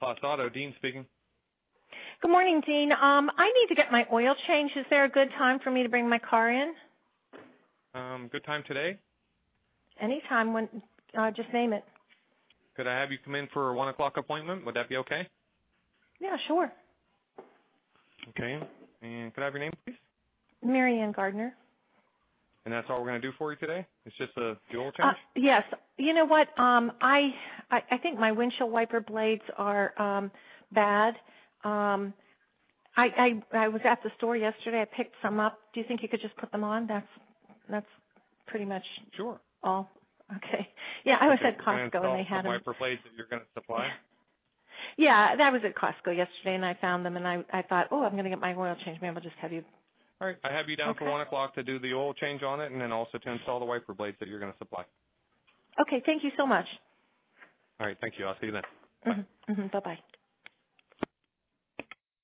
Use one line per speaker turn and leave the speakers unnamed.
Plus Auto, Dean speaking.
Good morning, Dean. I need to get my oil changed. Is there a good time for me to bring my car in?
Good time today?
Anytime. When just name it.
Could I have you come in for a 1 o'clock appointment? Would that be okay?
Yeah, sure.
Okay. And could I have your name, please?
Mary Ann Gardner.
And that's all we're going to do for you today? It's just the oil change?
Yes. You know what? I think my windshield wiper blades are bad. I was at the store yesterday. I picked some up. Do you think you could just put them on? That's pretty much
Sure.
all. Okay. Yeah, I was at Costco and they had them.
Wiper blades that you're going to supply?
Yeah, I was at Costco yesterday and I found them and I thought, oh, I'm going to get my oil changed. Maybe I'll just have you.
All right. I have you down for 1 o'clock to do the oil change on it and then also to install the wiper blades that you're going to supply.
Okay. Thank you so much.
All right. Thank you. I'll see you then. Bye.
Bye-bye.